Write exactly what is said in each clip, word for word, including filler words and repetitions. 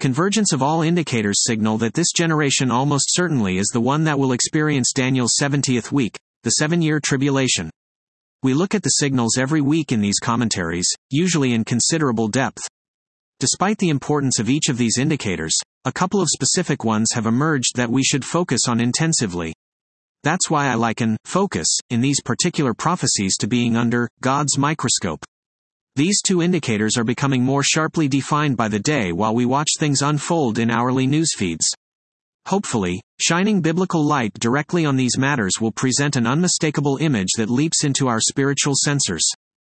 Convergence of all indicators signal that this generation almost certainly is the one that will experience Daniel's seventieth week, the seven-year tribulation. We look at the signals every week in these commentaries, usually in considerable depth. Despite the importance of each of these indicators, a couple of specific ones have emerged that we should focus on intensively. That's why I liken focus in these particular prophecies to being under God's microscope. These two indicators are becoming more sharply defined by the day while we watch things unfold in hourly news feeds. Hopefully, shining biblical light directly on these matters will present an unmistakable image that leaps into our spiritual sensors.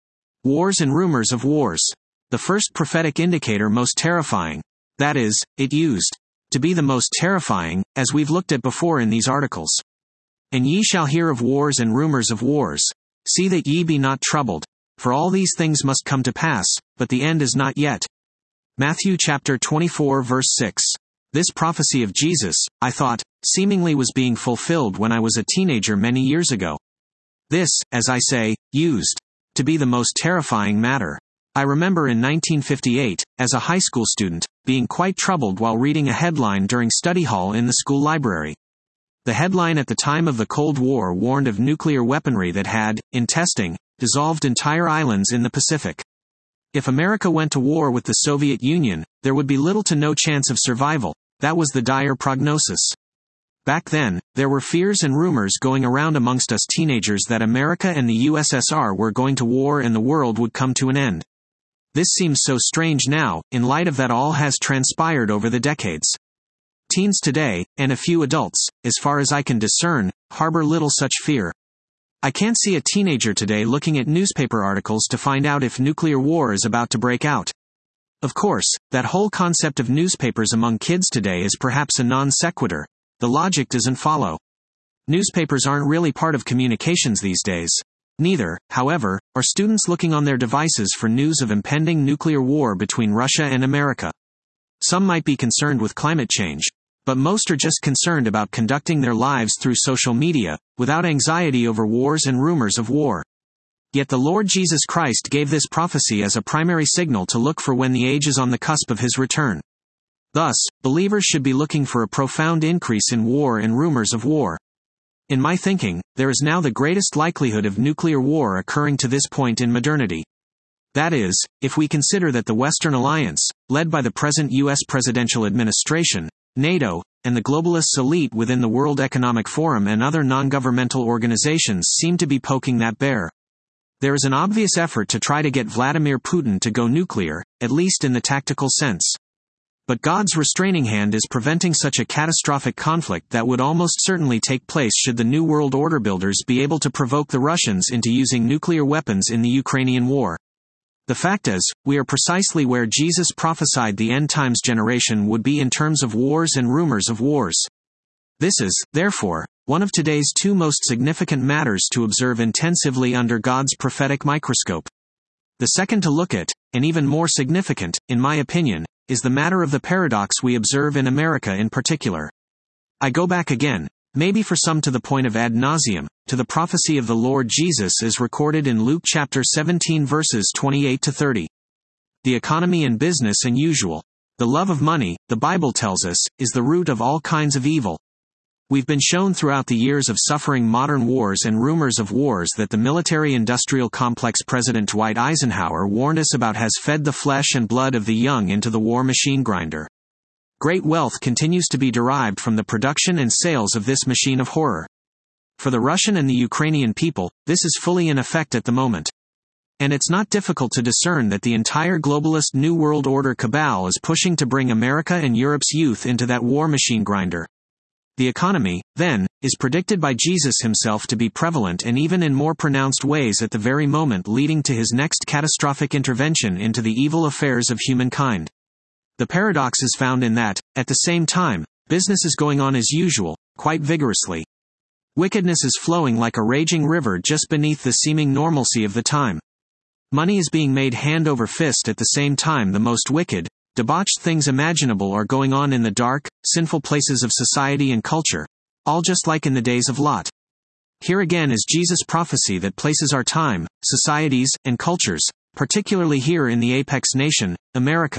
Wars and rumors of wars. The first prophetic indicator most terrifying. That is, it used to be the most terrifying, as we've looked at before in these articles. And ye shall hear of wars and rumors of wars. See that ye be not troubled, for all these things must come to pass, but the end is not yet. Matthew chapter twenty-four verse six. This prophecy of Jesus, I thought, seemingly was being fulfilled when I was a teenager many years ago. This, as I say, used to be the most terrifying matter. I remember in nineteen fifty-eight, as a high school student, being quite troubled while reading a headline during study hall in the school library. The headline at the time of the Cold War warned of nuclear weaponry that had, in testing, dissolved entire islands in the Pacific. If America went to war with the Soviet Union, there would be little to no chance of survival. That was the dire prognosis. Back then, there were fears and rumors going around amongst us teenagers that America and the U S S R were going to war and the world would come to an end. This seems so strange now, in light of that all has transpired over the decades. Teens today, and a few adults, as far as I can discern, harbor little such fear. I can't see a teenager today looking at newspaper articles to find out if nuclear war is about to break out. Of course, that whole concept of newspapers among kids today is perhaps a non sequitur. The logic doesn't follow. Newspapers aren't really part of communications these days. Neither, however, are students looking on their devices for news of impending nuclear war between Russia and America. Some might be concerned with climate change, but most are just concerned about conducting their lives through social media, without anxiety over wars and rumors of war. Yet the Lord Jesus Christ gave this prophecy as a primary signal to look for when the age is on the cusp of his return. Thus, believers should be looking for a profound increase in war and rumors of war. In my thinking, there is now the greatest likelihood of nuclear war occurring to this point in modernity. That is, if we consider that the Western Alliance, led by the present U S presidential administration, NATO, and the globalists elite within the World Economic Forum and other non-governmental organizations seem to be poking that bear. There is an obvious effort to try to get Vladimir Putin to go nuclear, at least in the tactical sense. But God's restraining hand is preventing such a catastrophic conflict that would almost certainly take place should the New World Order builders be able to provoke the Russians into using nuclear weapons in the Ukrainian war. The fact is, we are precisely where Jesus prophesied the end-times generation would be in terms of wars and rumors of wars. This is, therefore, one of today's two most significant matters to observe intensively under God's prophetic microscope. The second to look at, and even more significant, in my opinion, is the matter of the paradox we observe in America in particular. I go back again, maybe for some to the point of ad nauseum, to the prophecy of the Lord Jesus as recorded in Luke chapter seventeen verses twenty-eight to thirty. The economy and business and usual. The love of money, the Bible tells us, is the root of all kinds of evil. We've been shown throughout the years of suffering modern wars and rumors of wars that the military-industrial complex President Dwight Eisenhower warned us about has fed the flesh and blood of the young into the war machine grinder. Great wealth continues to be derived from the production and sales of this machine of horror. For the Russian and the Ukrainian people, this is fully in effect at the moment. And it's not difficult to discern that the entire globalist New World Order cabal is pushing to bring America and Europe's youth into that war machine grinder. The economy, then, is predicted by Jesus himself to be prevalent and even in more pronounced ways at the very moment leading to his next catastrophic intervention into the evil affairs of humankind. The paradox is found in that, at the same time, business is going on as usual, quite vigorously. Wickedness is flowing like a raging river just beneath the seeming normalcy of the time. Money is being made hand over fist at the same time the most wicked, debauched things imaginable are going on in the dark, sinful places of society and culture, all just like in the days of Lot. Here again is Jesus' prophecy that places our time, societies, and cultures, particularly here in the apex nation, America,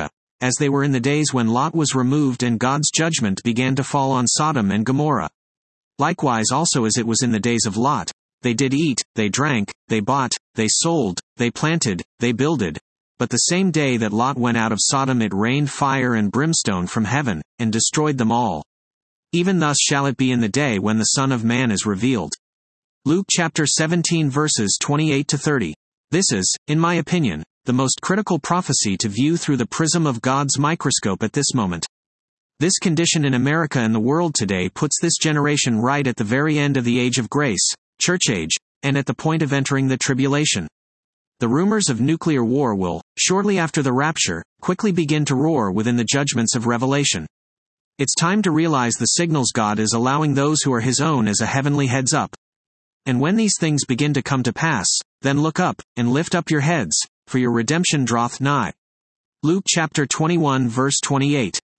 as they were in the days when Lot was removed and God's judgment began to fall on Sodom and Gomorrah. Likewise also as it was in the days of Lot, they did eat, they drank, they bought, they sold, they planted, they builded. But the same day that Lot went out of Sodom it rained fire and brimstone from heaven, and destroyed them all. Even thus shall it be in the day when the Son of Man is revealed. Luke chapter seventeen verses twenty-eight to thirty. This is, in my opinion, the most critical prophecy to view through the prism of God's microscope at this moment. This condition in America and the world today puts this generation right at the very end of the age of grace, church age, and at the point of entering the tribulation. The rumors of nuclear war will, shortly after the rapture, quickly begin to roar within the judgments of Revelation. It's time to realize the signals God is allowing those who are His own as a heavenly heads up. And when these things begin to come to pass, then look up, and lift up your heads, for your redemption draweth nigh. Luke chapter twenty-one verse twenty-eight.